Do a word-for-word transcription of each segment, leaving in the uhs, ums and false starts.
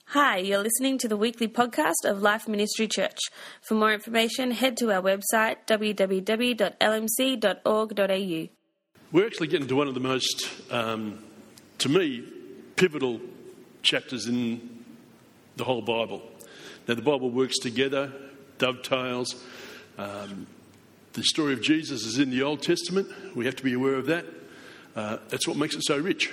Hi, you're listening to the weekly podcast of Life Ministry Church. For more information, head to our website w w w dot l m c dot org dot a u. We're actually getting to one of the most, um, to me, pivotal chapters in the whole Bible. Now, the Bible works together, dovetails. Um, the story of Jesus is in the Old Testament. We have to be aware of that. Uh, that's what makes it so rich.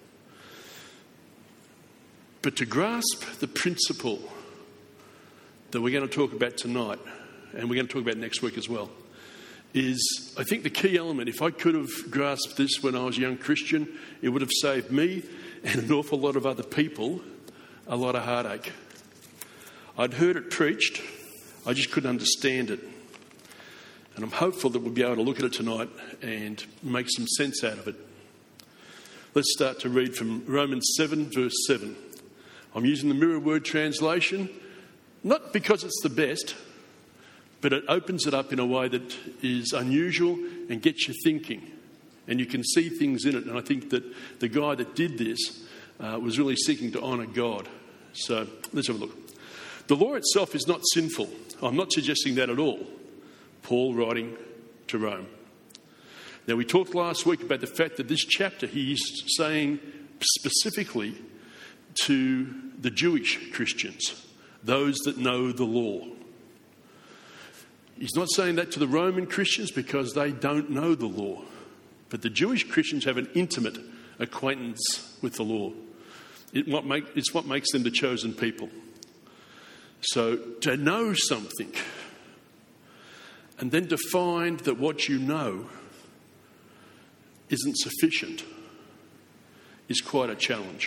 But to grasp the principle that we're going to talk about tonight, and we're going to talk about next week as well, is, I think, the key element. If I could have grasped this when I was a young Christian, it would have saved me and an awful lot of other people a lot of heartache. I'd heard it preached, I just couldn't understand it. And I'm hopeful that we'll be able to look at it tonight and make some sense out of it. Let's start to read from Romans seven, verse seven. I'm using the Mirror Word translation, not because it's the best, but it opens it up in a way that is unusual and gets you thinking. And you can see things in it. And I think that the guy that did this uh, was really seeking to honour God. So let's have a look. The law itself is not sinful. I'm not suggesting that at all. Paul writing to Rome. Now, we talked last week about the fact that this chapter he's saying specifically to the Jewish Christians, those that know the law. He's not saying that to the Roman Christians because they don't know the law. But the Jewish Christians have an intimate acquaintance with the law. It what make, it's what makes them the chosen people. So to know something and then to find that what you know isn't sufficient is quite a challenge.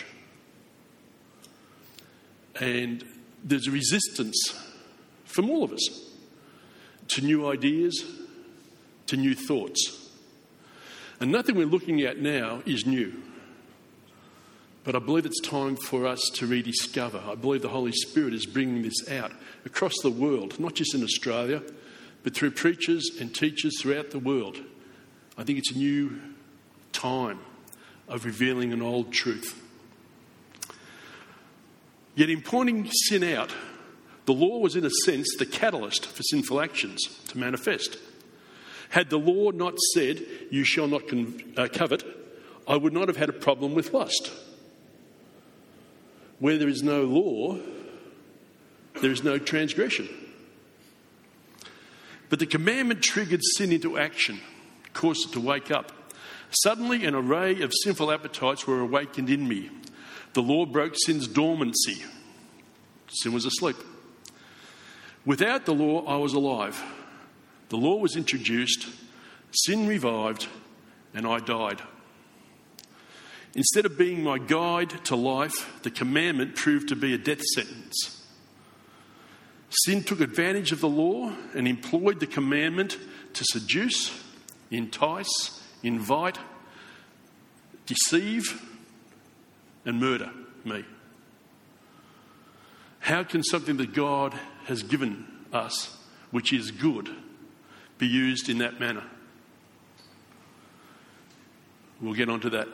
And there's a resistance from all of us to new ideas, to new thoughts. And nothing we're looking at now is new. But I believe it's time for us to rediscover. I believe the Holy Spirit is bringing this out across the world, not just in Australia, but through preachers and teachers throughout the world. I think it's a new time of revealing an old truth. Yet in pointing sin out, the law was in a sense the catalyst for sinful actions to manifest. Had the law not said, you shall not con- uh, covet, I would not have had a problem with lust. Where there is no law, there is no transgression. But the commandment triggered sin into action, caused it to wake up. Suddenly an array of sinful appetites were awakened in me. The law broke sin's dormancy. Sin was asleep. Without the law, I was alive. The law was introduced, sin revived, and I died. Instead of being my guide to life, the commandment proved to be a death sentence. Sin took advantage of the law and employed the commandment to seduce, entice, invite, deceive, and murder me. How can something that God has given us, which is good, be used in that manner? We'll get onto that.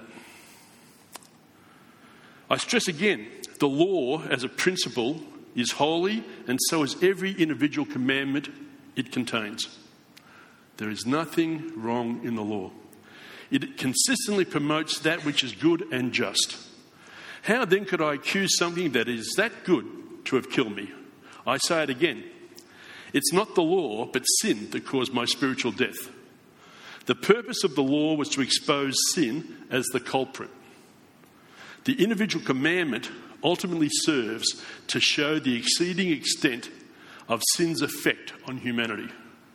I stress again, the law as a principle is holy, and so is every individual commandment it contains. There is nothing wrong in the law. It consistently promotes that which is good and just. How then could I accuse something that is that good to have killed me? I say it again. It's not the law, but sin that caused my spiritual death. The purpose of the law was to expose sin as the culprit. The individual commandment ultimately serves to show the exceeding extent of sin's effect on humanity.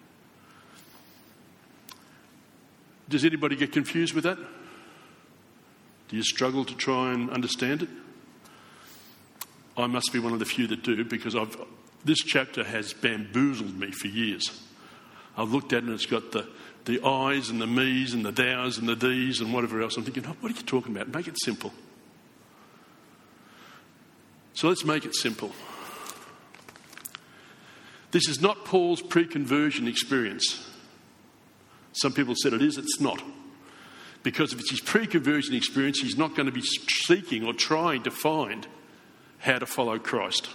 Does anybody get confused with that? Do you struggle to try and understand it? I must be one of the few that do, because I've, this chapter has bamboozled me for years. I've looked at it and it's got the, the I's and the me's and the thou's and the thee's and whatever else. I'm thinking, oh, what are you talking about? Make it simple. So let's make it simple. This is not Paul's pre-conversion experience. Some people said it is, it's not. Because if it's his pre-conversion experience, he's not going to be seeking or trying to find how to follow Christ.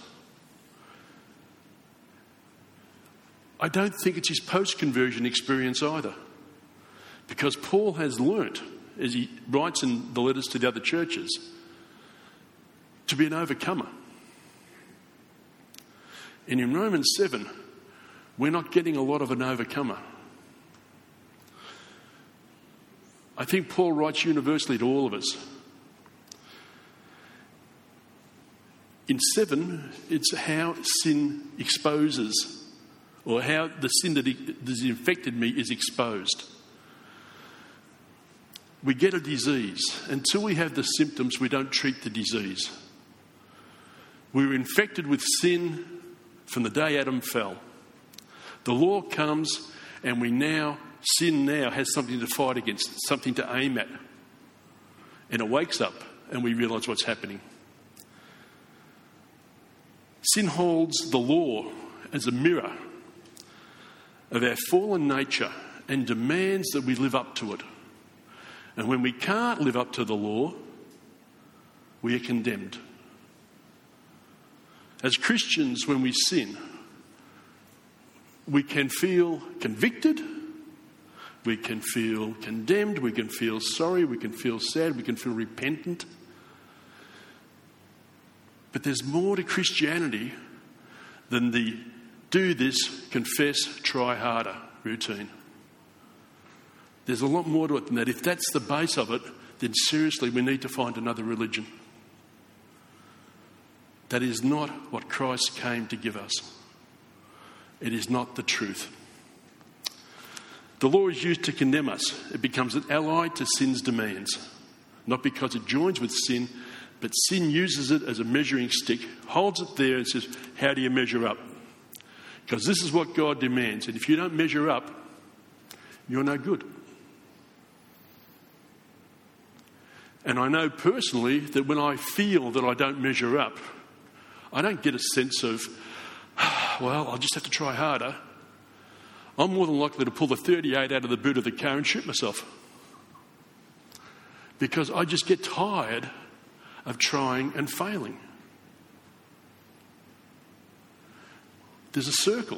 I don't think it's his post-conversion experience either, because Paul has learnt, as he writes in the letters to the other churches, to be an overcomer. And in Romans seven, we're not getting a lot of an overcomer. I think Paul writes universally to all of us. In seven, it's how sin exposes, or how the sin that has infected me is exposed. We get a disease. Until we have the symptoms, we don't treat the disease. We were infected with sin from the day Adam fell. The law comes, and we now, sin now has something to fight against, something to aim at. And it wakes up, and we realise what's happening. Sin holds the law as a mirror of our fallen nature and demands that we live up to it. And when we can't live up to the law, we are condemned. As Christians, when we sin, we can feel convicted, we can feel condemned, we can feel sorry, we can feel sad, we can feel repentant. But there's more to Christianity than the do this, confess, try harder routine. There's a lot more to it than that. If that's the base of it, then seriously we need to find another religion. That is not what Christ came to give us. It is not the truth. The law is used to condemn us. It becomes an ally to sin's demands. Not because it joins with sin, but sin uses it as a measuring stick, holds it there and says, how do you measure up? Because this is what God demands. And if you don't measure up, you're no good. And I know personally that when I feel that I don't measure up, I don't get a sense of, well, I'll just have to try harder. I'm more than likely to pull the thirty-eight out of the boot of the car and shoot myself. Because I just get tired of trying and failing. There's a circle.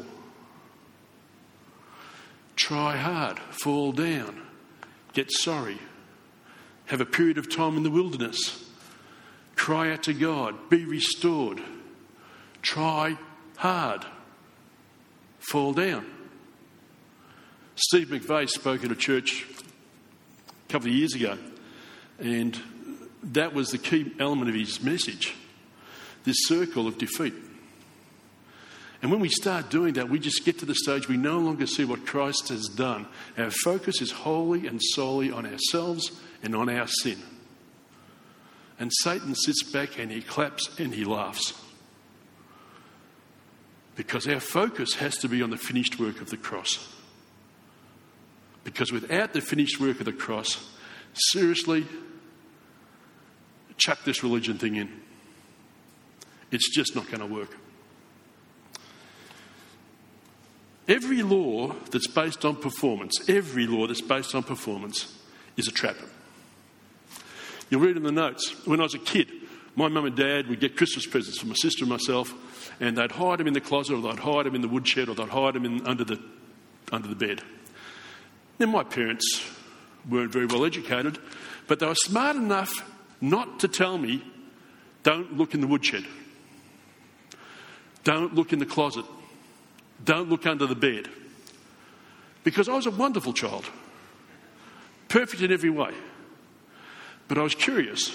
Try hard, fall down, get sorry, have a period of time in the wilderness, cry out to God, be restored, try hard, fall down. Steve McVeigh spoke at a church a couple of years ago, and that was the key element of his message, this circle of defeat. And when we start doing that, we just get to the stage we no longer see what Christ has done. Our focus is wholly and solely on ourselves and on our sin. And Satan sits back and he claps and he laughs. Because our focus has to be on the finished work of the cross. Because without the finished work of the cross, seriously, chuck this religion thing in. It's just not going to work. Every law that's based on performance, every law that's based on performance is a trap. You'll read in the notes, when I was a kid, my mum and dad would get Christmas presents for my sister and myself, and they'd hide them in the closet, or they'd hide them in the woodshed, or they'd hide them in, under the under the bed. Now, my parents weren't very well educated, but they were smart enough not to tell me, don't look in the woodshed. Don't look in the closet. Don't look under the bed. Because I was a wonderful child. Perfect in every way. But I was curious.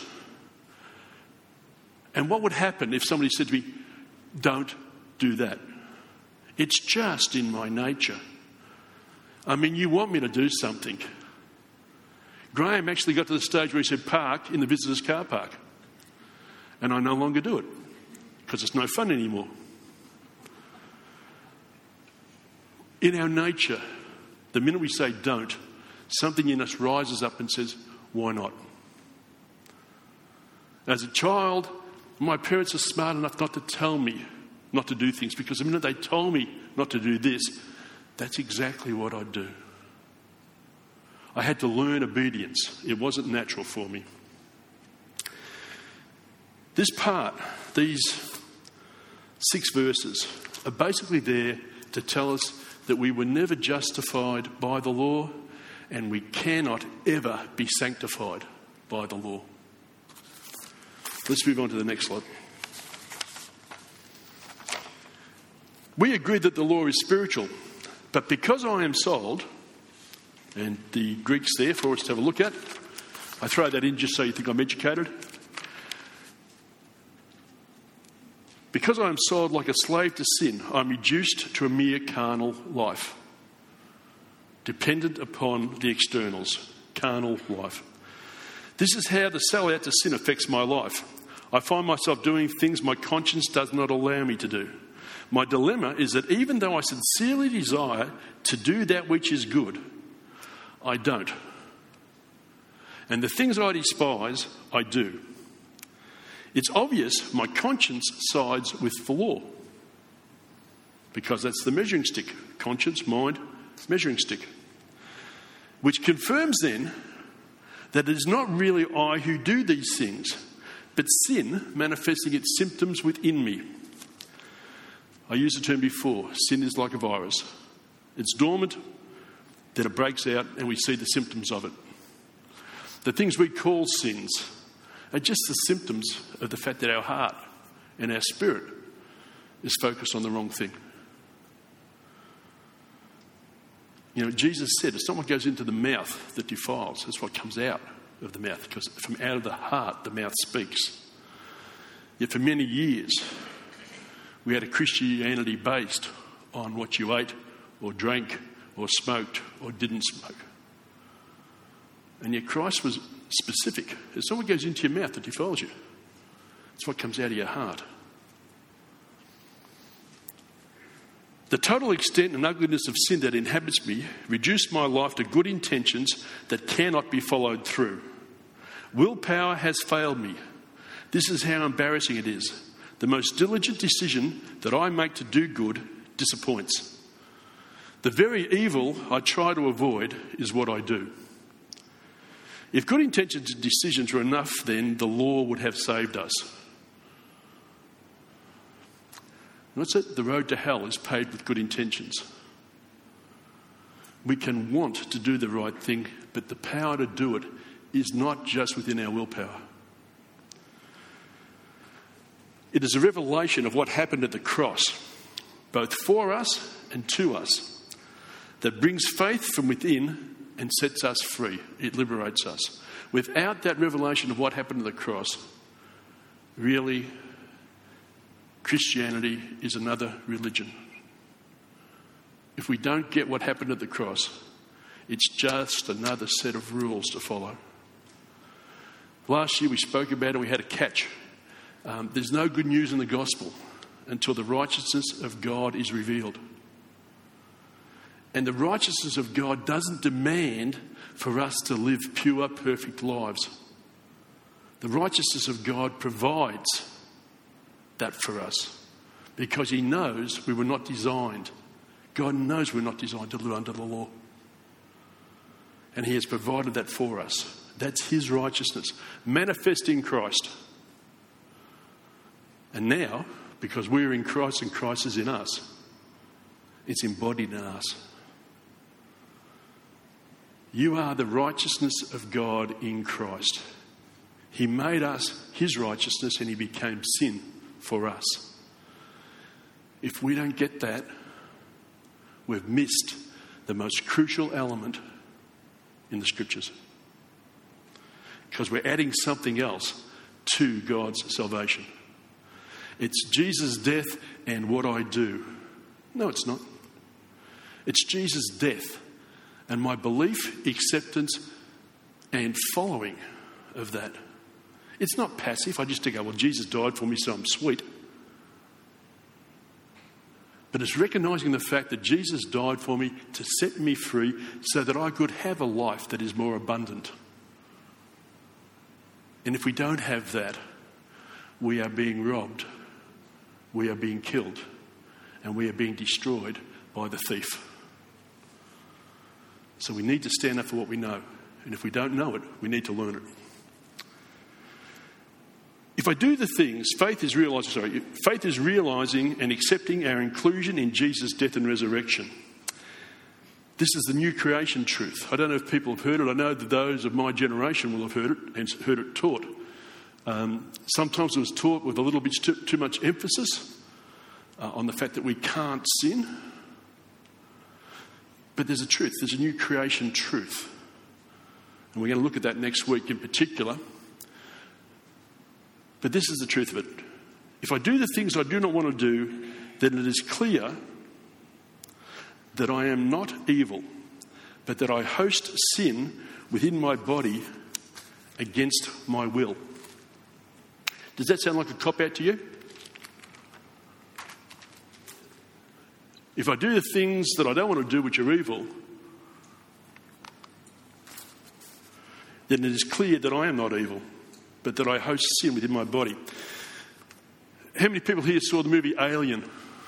And what would happen if somebody said to me, don't do that? It's just in my nature. I mean, you want me to do something. Graham actually got to the stage where he said, park in the visitors' car park. And I no longer do it. Because it's no fun anymore. In our nature, the minute we say don't, something in us rises up and says, why not? As a child, my parents are smart enough not to tell me not to do things, because the minute they told me not to do this, that's exactly what I'd do. I had to learn obedience. It wasn't natural for me. This part, these six verses, are basically there to tell us that we were never justified by the law and we cannot ever be sanctified by the law. Let's move on to the next slide. We agree that the law is spiritual, but because I am sold, and the Greek's there for us to have a look at, I throw that in just so you think I'm educated. Because I am sold like a slave to sin, I'm reduced to a mere carnal life, dependent upon the externals, carnal life. This is how the sell-out to sin affects my life. I find myself doing things my conscience does not allow me to do. My dilemma is that even though I sincerely desire to do that which is good, I don't. And the things I despise, I do. It's obvious my conscience sides with the law, because that's the measuring stick. Conscience, mind, measuring stick. Which confirms then that it is not really I who do these things, but sin manifesting its symptoms within me. I used the term before, sin is like a virus. It's dormant, then it breaks out and we see the symptoms of it. The things we call sins are just the symptoms of the fact that our heart and our spirit is focused on the wrong thing. You know, Jesus said, it's not what goes into the mouth that defiles, it's what comes out of the mouth, because from out of the heart the mouth speaks. Yet for many years, we had a Christianity based on what you ate or drank or smoked or didn't smoke. And yet Christ was specific. It's not what goes into your mouth that defiles you. It's what comes out of your heart. The total extent and ugliness of sin that inhabits me reduced my life to good intentions that cannot be followed through. Willpower has failed me. This is how embarrassing it is. The most diligent decision that I make to do good disappoints. The very evil I try to avoid is what I do. If good intentions and decisions were enough, then the law would have saved us. What's it? The road to hell is paved with good intentions. We can want to do the right thing, but the power to do it is not just within our willpower. It is a revelation of what happened at the cross, both for us and to us, that brings faith from within and sets us free. It liberates us. Without that revelation of what happened at the cross, really, Christianity is another religion. If we don't get what happened at the cross, it's just another set of rules to follow. Last year we spoke about it and we had a catch. Um, there's no good news in the gospel until the righteousness of God is revealed. And the righteousness of God doesn't demand for us to live pure, perfect lives. The righteousness of God provides that for us because he knows we were not designed. God knows we're not designed to live under the law. And he has provided that for us. That's his righteousness, manifest in Christ. And now, because we're in Christ and Christ is in us, it's embodied in us. You are the righteousness of God in Christ. He made us his righteousness and he became sin for us. If we don't get that, we've missed the most crucial element in the scriptures. Because we're adding something else to God's salvation. It's Jesus' death and what I do. No, it's not. It's Jesus' death and my belief, acceptance, and following of that. It's not passive. I just go, well, Jesus died for me, so I'm sweet. But it's recognising the fact that Jesus died for me to set me free so that I could have a life that is more abundant. And if we don't have that, we are being robbed. We are being killed and we are being destroyed by the thief. So we need to stand up for what we know. And if we don't know it, we need to learn it. If I do the things, faith is realising, sorry, faith is realising and accepting our inclusion in Jesus' death and resurrection. This is the new creation truth. I don't know if people have heard it. I know that those of my generation will have heard it and heard it taught. Um, sometimes it was taught with a little bit too, too much emphasis uh, on the fact that we can't sin. But there's a truth. There's a new creation truth. And we're going to look at that next week in particular. But this is the truth of it. If I do the things I do not want to do, then it is clear that I am not evil, but that I host sin within my body against my will. Does that sound like a cop-out to you? If I do the things that I don't want to do which are evil, then it is clear that I am not evil, but that I host sin within my body. How many people here saw the movie Alien?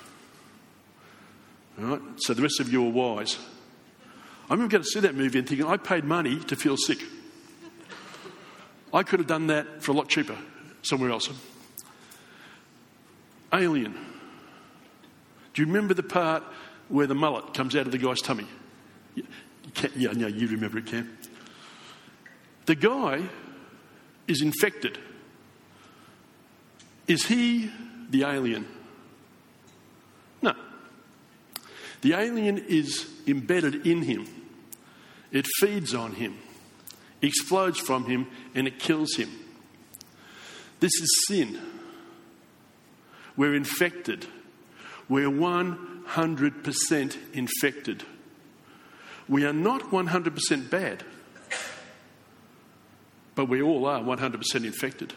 All right, so the rest of you are wise. I remember going to see that movie and thinking, I paid money to feel sick. I could have done that for a lot cheaper somewhere else. Alien. Do you remember the part where the mullet comes out of the guy's tummy? You can't, yeah, no, you remember it, Cam. The guy is infected. Is he the alien? No. The alien is embedded in him. It feeds on him, explodes from him, and it kills him. This is sin. We're infected. We're one hundred percent infected. We are not one hundred percent bad, but we all are one hundred percent infected.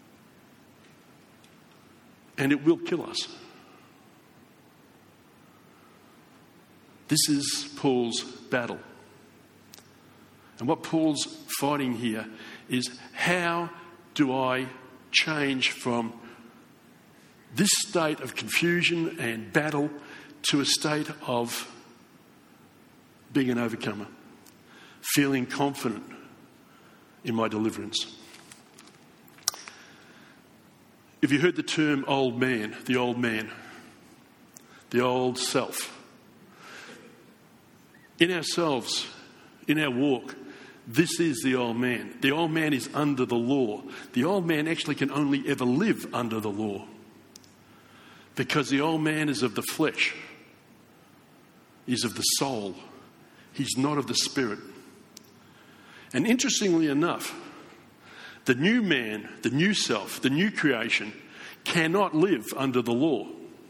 And it will kill us. This is Paul's battle. And what Paul's fighting here is, how do I change from this state of confusion and battle to a state of being an overcomer, feeling confident in my deliverance? If you heard the term old man, the old man, the old self, in ourselves, in our walk, this is the old man. The old man is under the law. The old man actually can only ever live under the law, because the old man is of the flesh. He's of the soul. He's not of the spirit. And interestingly enough, the new man, the new self, the new creation cannot live under the law,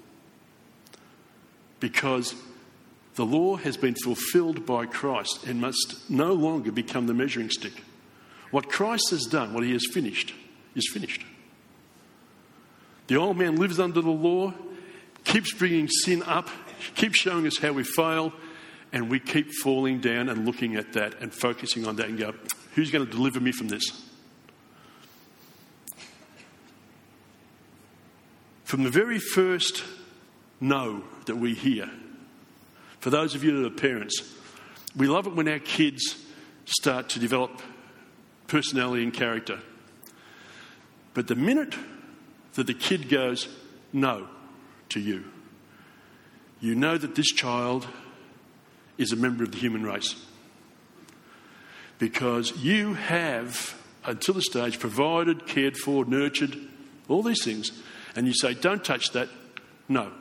because the law has been fulfilled by Christ and must no longer become the measuring stick. What Christ has done, what he has finished, is finished. The old man lives under the law, keeps bringing sin up, keeps showing us how we fail, and we keep falling down and looking at that and focusing on that and go, who's going to deliver me from this? From the very first no that we hear, for those of you that are parents, we love it when our kids start to develop personality and character. But the minute that the kid goes no to you, you know that this child is a member of the human race. Because you have, until this stage, provided, cared for, nurtured, all these things, and you say, don't touch that, no.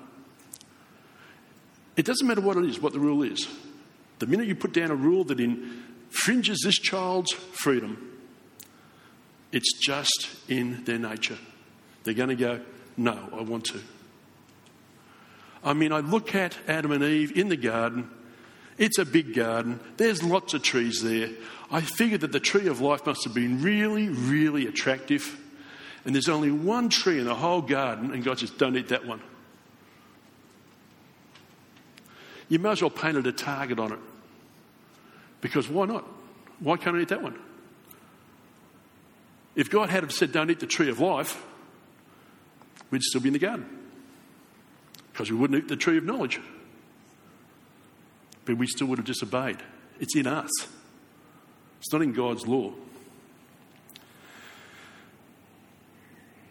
It doesn't matter what it is, what the rule is. The minute you put down a rule that infringes this child's freedom, it's just in their nature. They're going to go, no, I want to. I mean, I look at Adam and Eve in the garden. It's a big garden. There's lots of trees there. I figured that the tree of life must have been really, really attractive. And there's only one tree in the whole garden, and God says, don't eat that one. You might as well painted a target on it. Because why not? Why can't I eat that one? If God had said, don't eat the tree of life, we'd still be in the garden. Because we wouldn't eat the tree of knowledge. But we still would have disobeyed. It's in us. It's not in God's law.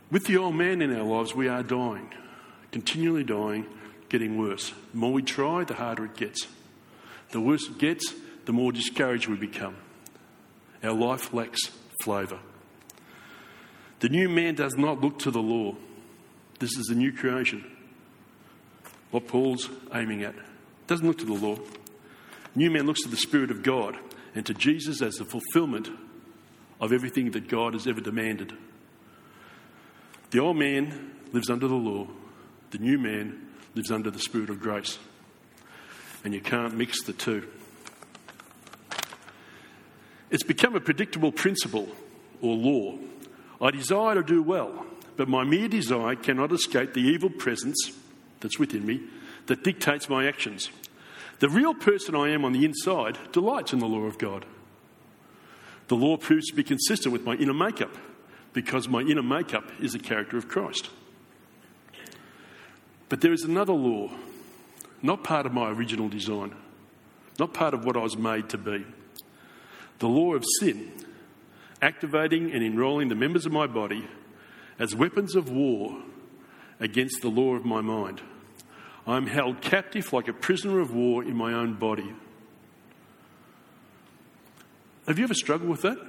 With the old man in our lives, we are dying, continually dying, getting worse. The more we try, the harder it gets. The worse it gets, the more discouraged we become. Our life lacks flavour. The new man does not look to the law. This is the new creation. What Paul's aiming at. Doesn't look to the law. New man looks to the Spirit of God and to Jesus as the fulfilment of everything that God has ever demanded. The old man lives under the law. The new man lives under the Spirit of grace. And you can't mix the two. It's become a predictable principle or law. I desire to do well, but my mere desire cannot escape the evil presence that's within me that dictates my actions. The real person I am on the inside delights in the law of God. The law proves to be consistent with my inner makeup because my inner makeup is the character of Christ. But there is another law, not part of my original design, not part of what I was made to be. The law of sin, activating and enrolling the members of my body as weapons of war against the law of my mind. I am held captive like a prisoner of war in my own body. Have you ever struggled with that?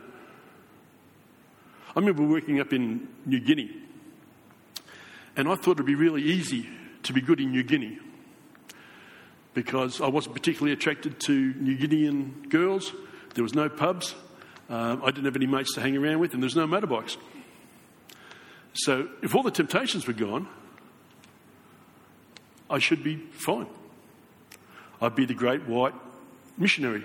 I remember working up in New Guinea, and I thought it'd be really easy to be good in New Guinea because I wasn't particularly attracted to New Guinean girls. There was no pubs. Uh, I didn't have any mates to hang around with, and there's no motorbikes. So if all the temptations were gone, I should be fine. I'd be the great white missionary.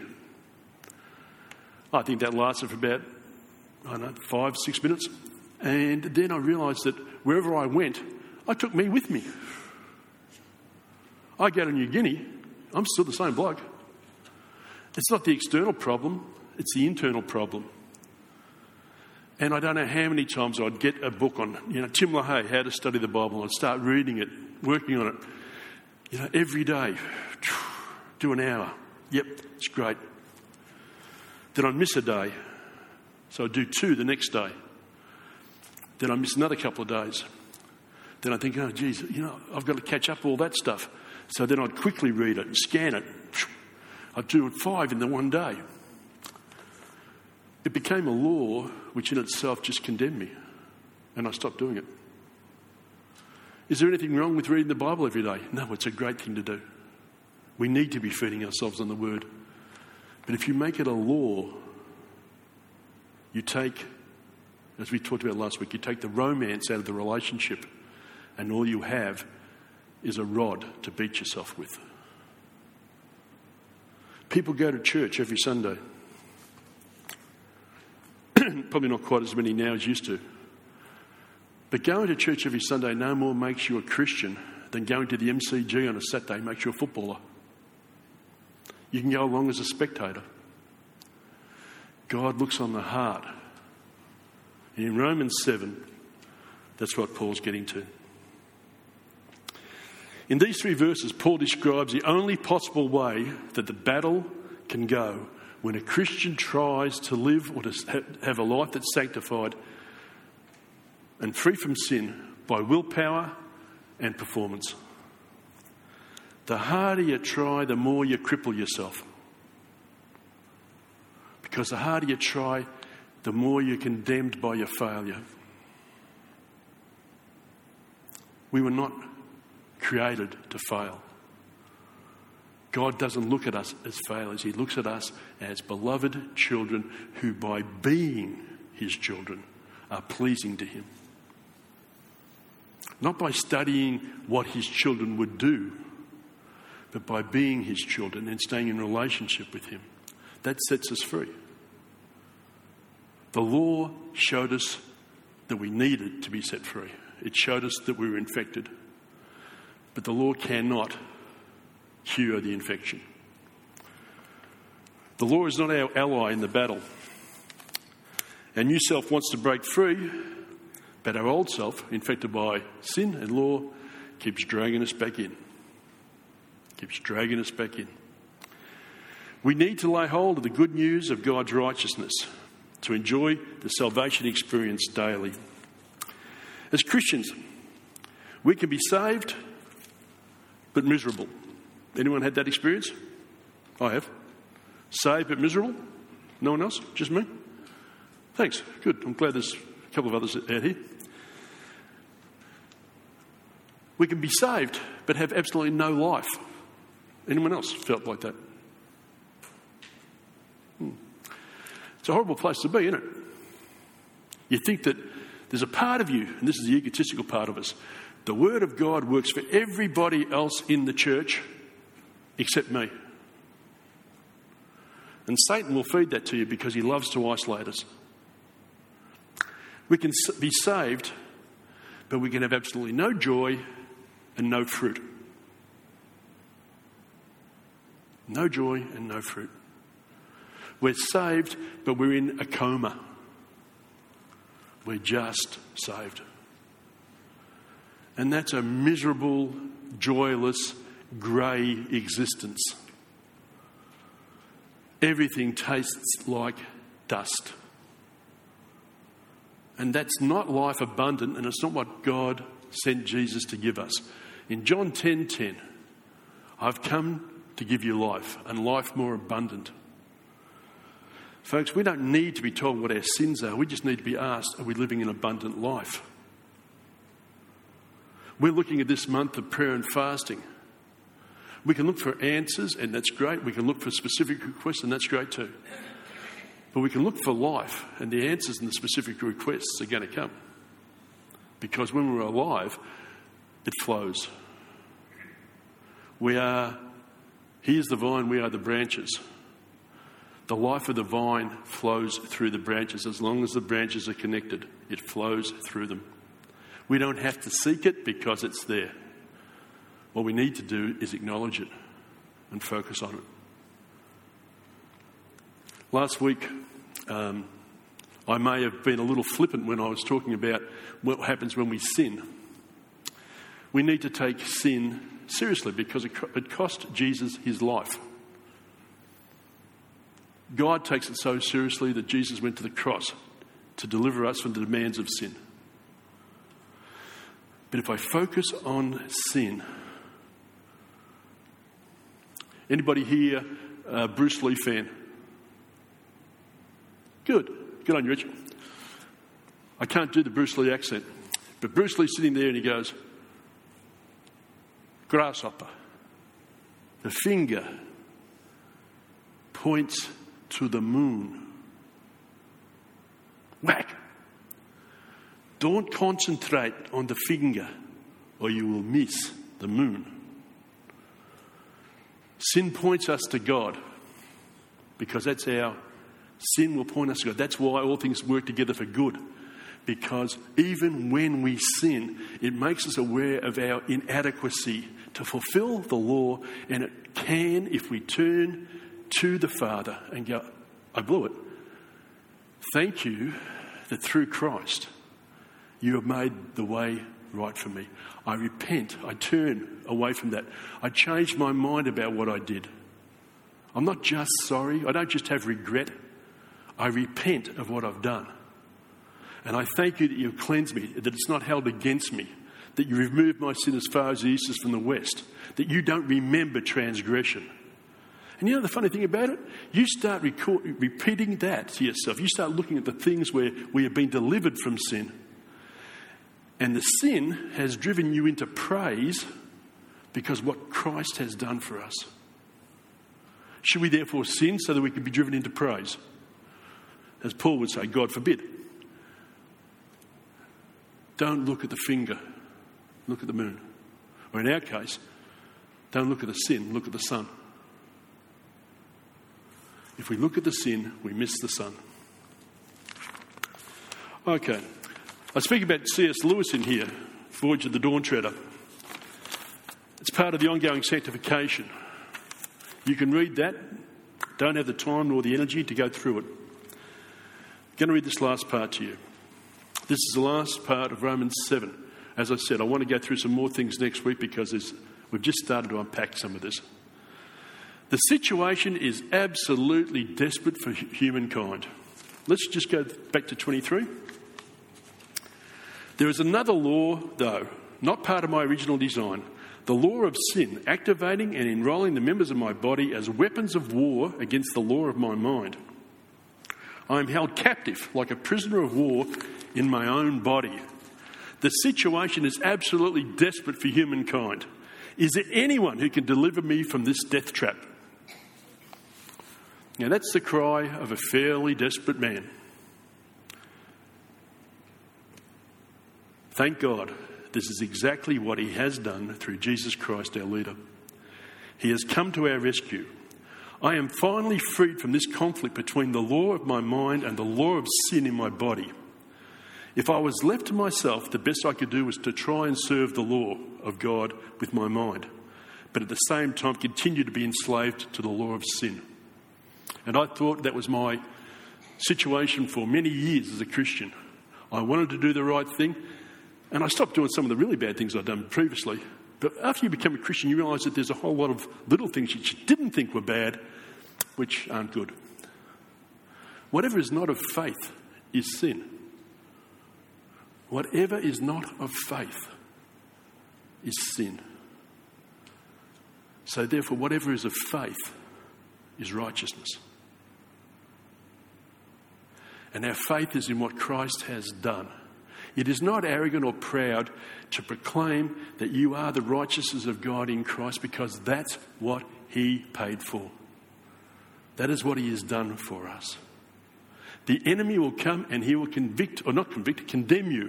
I think that lasted for about, I don't know, five, six minutes. And then I realised that wherever I went, I took me with me. I go to New Guinea, I'm still the same bloke. It's not the external problem, it's the internal problem. And I don't know how many times I'd get a book on, you know, Tim LaHaye, How to Study the Bible, and I'd start reading it, working on it, you know, every day. Do an hour. Yep, it's great. Then I'd miss a day. So I'd do two the next day. Then I'd miss another couple of days. Then I'd think, oh, geez, you know, I've got to catch up all that stuff. So then I'd quickly read it and scan it. I'd do it five in the one day. It became a law which in itself just condemned me, and I stopped doing it. Is there anything wrong with reading the Bible every day? No, it's a great thing to do. We need to be feeding ourselves on the Word. But if you make it a law, you take, as we talked about last week, you take the romance out of the relationship, and all you have is a rod to beat yourself with. People go to church every Sunday. Probably not quite as many now as used to. But going to church every Sunday no more makes you a Christian than going to the M C G on a Saturday makes you a footballer. You can go along as a spectator. God looks on the heart. And in Romans seven, that's what Paul's getting to. In these three verses, Paul describes the only possible way that the battle can go when a Christian tries to live or to have a life that's sanctified and free from sin by willpower and performance. The harder you try, the more you cripple yourself. Because the harder you try, the more you're condemned by your failure. We were not created to fail. God doesn't look at us as failures. He looks at us as beloved children who, by being his children, are pleasing to him. Not by studying what his children would do, but by being his children and staying in relationship with him. That sets us free. The law showed us that we needed to be set free. It showed us that we were infected. But the law cannot cure the infection. The law is not our ally in the battle. Our new self wants to break free, but our old self, infected by sin and law, keeps dragging us back in. Keeps dragging us back in. We need to lay hold of the good news of God's righteousness to enjoy the salvation experience daily. As Christians, we can be saved but miserable. Anyone had that experience? I have. Saved but miserable? No one else? Just me? Thanks. Good. I'm glad there's a couple of others out here. We can be saved but have absolutely no life. Anyone else felt like that? Hmm. It's a horrible place to be, isn't it? You think that there's a part of you, and this is the egotistical part of us, the Word of God works for everybody else in the church except me. And Satan will feed that to you because he loves to isolate us. We can be saved, but we can have absolutely no joy and no fruit. No joy and no fruit. We're saved, but we're in a coma. We're just saved. And that's a miserable, joyless, grey existence. Everything tastes like dust. And that's not life abundant, and it's not what God sent Jesus to give us. In John ten ten, I've come to give you life, and life more abundant. Folks, we don't need to be told what our sins are. We just need to be asked, are we living an abundant life? We're looking at this month of prayer and fasting. We can look for answers, and that's great. We can look for specific requests, and that's great too. But we can look for life, and the answers and the specific requests are going to come. Because when we're alive, it flows. We are, he is the vine, we are the branches. The life of the vine flows through the branches. As long as the branches are connected, it flows through them. We don't have to seek it because it's there. What we need to do is acknowledge it and focus on it. Last week, um, I may have been a little flippant when I was talking about what happens when we sin. We need to take sin seriously because it, it cost Jesus his life. God takes it so seriously that Jesus went to the cross to deliver us from the demands of sin. But if I focus on sin, anybody here a Bruce Lee fan? Good. Good on you, Richard. I can't do the Bruce Lee accent. But Bruce Lee's sitting there and he goes, grasshopper. The finger points to the moon. Whack. Don't concentrate on the finger or you will miss the moon. Sin points us to God because that's our, sin will point us to God. That's why all things work together for good. Because even when we sin, it makes us aware of our inadequacy to fulfill the law, and it can, if we turn to the Father and go, I blew it. Thank you that through Christ you have made the way right for me. I repent. I turn away from that. I change my mind about what I did. I'm not just sorry. I don't just have regret. I repent of what I've done. And I thank you that you've cleansed me, that it's not held against me, that you removed my sin as far as the east is from the west, that you don't remember transgression. And you know the funny thing about it? You start record, repeating that to yourself. You start looking at the things where we have been delivered from sin. And the sin has driven you into praise because what Christ has done for us. Should we therefore sin so that we can be driven into praise? As Paul would say, God forbid. Don't look at the finger, look at the moon. Or in our case, don't look at the sin, look at the sun. If we look at the sin, we miss the sun. Okay. I speak about C S Lewis in here, Voyage of the Dawn Treader. It's part of the ongoing sanctification. You can read that. Don't have the time nor the energy to go through it. I'm going to read this last part to you. This is the last part of Romans seven. As I said, I want to go through some more things next week because we've just started to unpack some of this. The situation is absolutely desperate for humankind. Let's just go back to twenty-three. There is another law, though, not part of my original design. The law of sin, activating and enrolling the members of my body as weapons of war against the law of my mind. I am held captive like a prisoner of war in my own body. The situation is absolutely desperate for humankind. Is there anyone who can deliver me from this death trap? Now that's the cry of a fairly desperate man. Thank God, this is exactly what he has done through Jesus Christ, our leader. He has come to our rescue. I am finally freed from this conflict between the law of my mind and the law of sin in my body. If I was left to myself, the best I could do was to try and serve the law of God with my mind, but at the same time continue to be enslaved to the law of sin. And I thought that was my situation for many years as a Christian. I wanted to do the right thing, and I stopped doing some of the really bad things I'd done previously. But after you become a Christian, you realise that there's a whole lot of little things that you didn't think were bad, which aren't good. Whatever is not of faith is sin. Whatever is not of faith is sin. So therefore, whatever is of faith is righteousness. And our faith is in what Christ has done. It is not arrogant or proud to proclaim that you are the righteousness of God in Christ, because that's what he paid for. That is what he has done for us. The enemy will come and he will convict, or not convict, condemn you.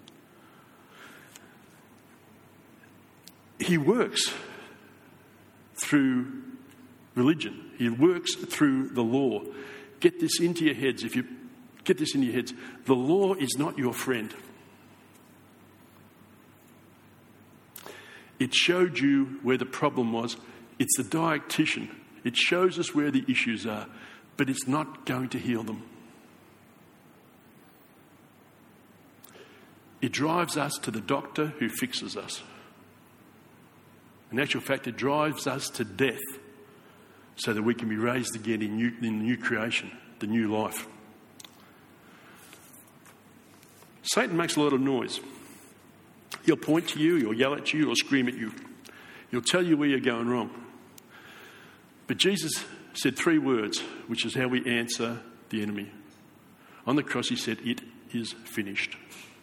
He works through religion. He works through the law. Get this into your heads. If you get this into your heads, the law is not your friend. It showed you where the problem was. It's the dietitian. It shows us where the issues are, but it's not going to heal them. It drives us to the doctor who fixes us. In actual fact, it drives us to death so that we can be raised again in new, in new creation, the new life. Satan makes a lot of noise. He'll point to you, he'll yell at you, he'll scream at you. He'll tell you where you're going wrong. But Jesus said three words, which is how we answer the enemy. On the cross he said, "It is finished."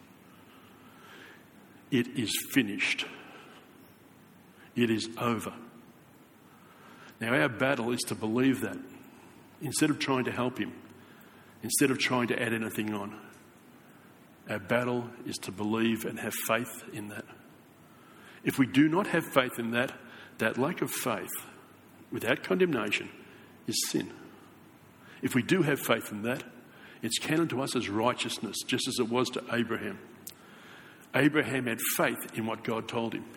It is finished. It is over. Now our battle is to believe that, instead of trying to help him, instead of trying to add anything on. Our battle is to believe and have faith in that. If we do not have faith in that, that lack of faith, without condemnation, is sin. If we do have faith in that, it's counted to us as righteousness, just as it was to Abraham. Abraham had faith in what God told him.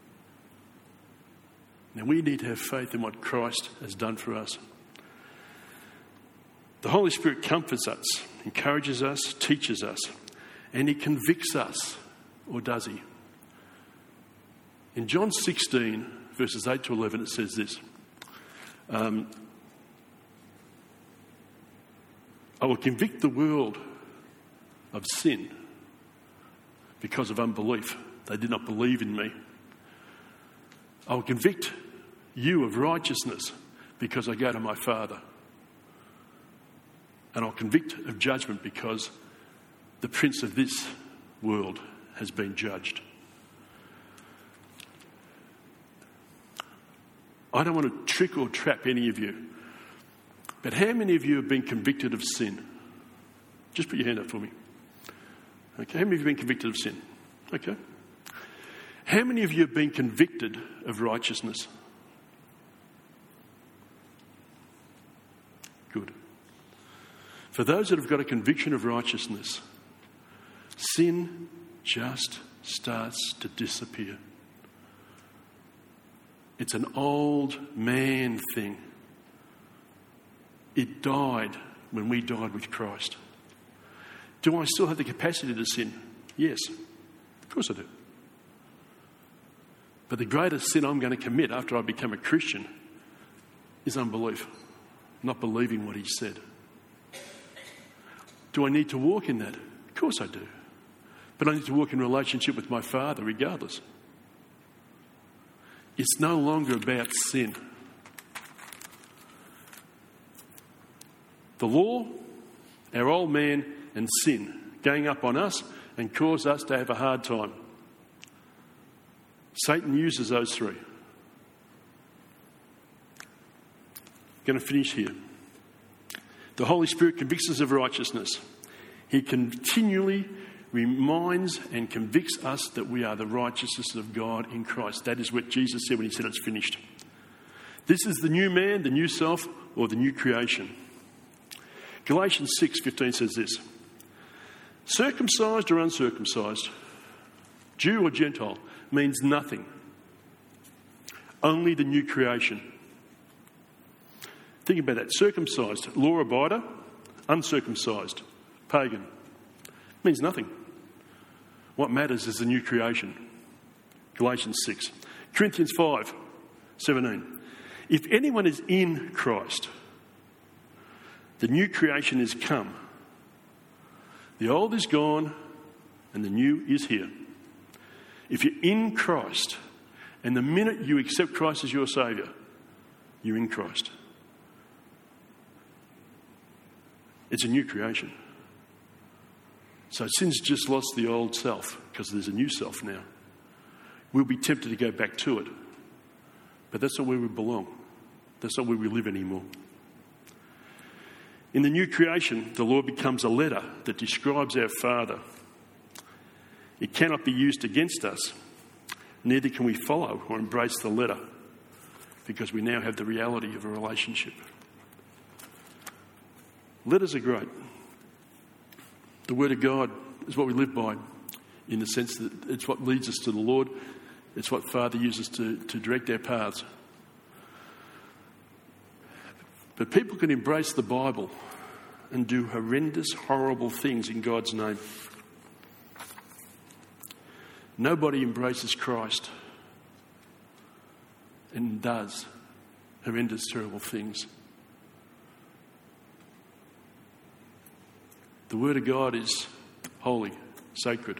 Now we need to have faith in what Christ has done for us. The Holy Spirit comforts us, encourages us, teaches us, and he convicts us, or does he? In John sixteen, verses eight to eleven, it says this. Um, I will convict the world of sin because of unbelief. They did not believe in me. I will convict you of righteousness because I go to my Father. And I'll convict of judgment because the prince of this world has been judged. I don't want to trick or trap any of you, but how many of you have been convicted of sin? Just put your hand up for me. Okay, how many of you have been convicted of sin? Okay. How many of you have been convicted of righteousness? Good. For those that have got a conviction of righteousness, sin just starts to disappear. It's an old man thing. It died when we died with Christ. Do I still have the capacity to sin? Yes, of course I do. But the greatest sin I'm going to commit after I become a Christian is unbelief, not believing what he said. Do I need to walk in that? Of course I do. but I need to walk in relationship with my Father regardless. It's no longer about sin. The law, our old man, and sin going up on us and cause us to have a hard time. Satan uses those three. Going to finish here. The Holy Spirit convicts us of righteousness. He continually reminds and convicts us that we are the righteousness of God in Christ. That is what Jesus said when he said it's finished. This is the new man, the new self, or the new creation. Galatians six fifteen says this: circumcised or uncircumcised, Jew or Gentile, means nothing. Only the new creation. Think about that. Circumcised, law abider; uncircumcised, pagan. Means nothing. What matters is the new creation. Galatians six. Corinthians five seventeen. If anyone is in Christ, the new creation is come. The old is gone and the new is here. If you're in Christ, and the minute you accept Christ as your Saviour, you're in Christ. It's a new creation. So sin's just lost the old self because there's a new self now. We'll be tempted to go back to it. But that's not where we belong. That's not where we live anymore. In the new creation, the law becomes a letter that describes our Father. It cannot be used against us. Neither can we follow or embrace the letter, because we now have the reality of a relationship. Letters are great. The Word of God is what we live by, in the sense that it's what leads us to the Lord. It's what Father uses to, to direct our paths. But people can embrace the Bible and do horrendous, horrible things in God's name. Nobody embraces Christ and does horrendous, terrible things. The Word of God is holy, sacred.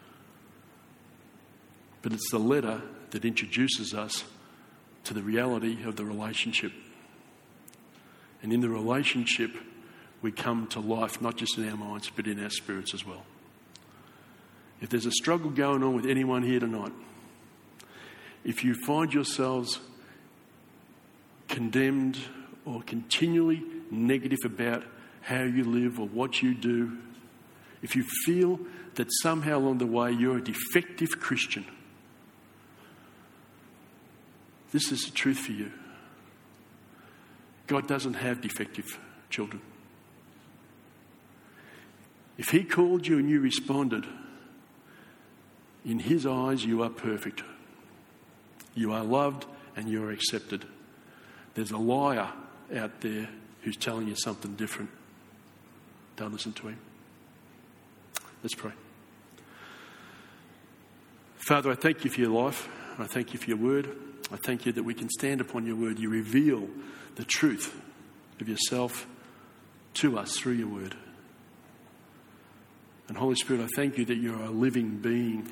But it's the letter that introduces us to the reality of the relationship. And in the relationship, we come to life, not just in our minds, but in our spirits as well. If there's a struggle going on with anyone here tonight, if you find yourselves condemned or continually negative about how you live or what you do, if you feel that somehow along the way you're a defective Christian, this is the truth for you. God doesn't have defective children. If he called you and you responded, in his eyes you are perfect. You are loved and you are accepted. There's a liar out there who's telling you something different. Don't listen to him. Let's pray. Father, I thank you for your life. I thank you for your word. I thank you that we can stand upon your word. You reveal the truth of yourself to us through your word. And Holy Spirit, I thank you that you're a living being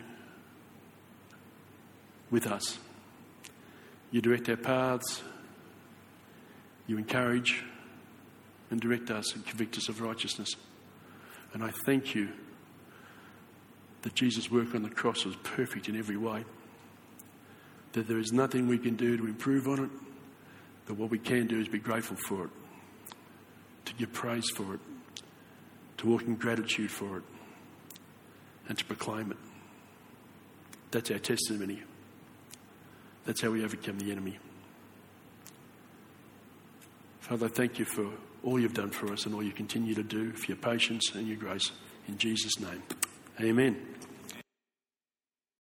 with us. You direct our paths. You encourage and direct us and convict us of righteousness. And I thank you that Jesus' work on the cross was perfect in every way. That there is nothing we can do to improve on it. That what we can do is be grateful for it. To give praise for it. To walk in gratitude for it. And to proclaim it. That's our testimony. That's how we overcome the enemy. Father, I thank you for all you've done for us and all you continue to do, for your patience and your grace. In Jesus' name, amen.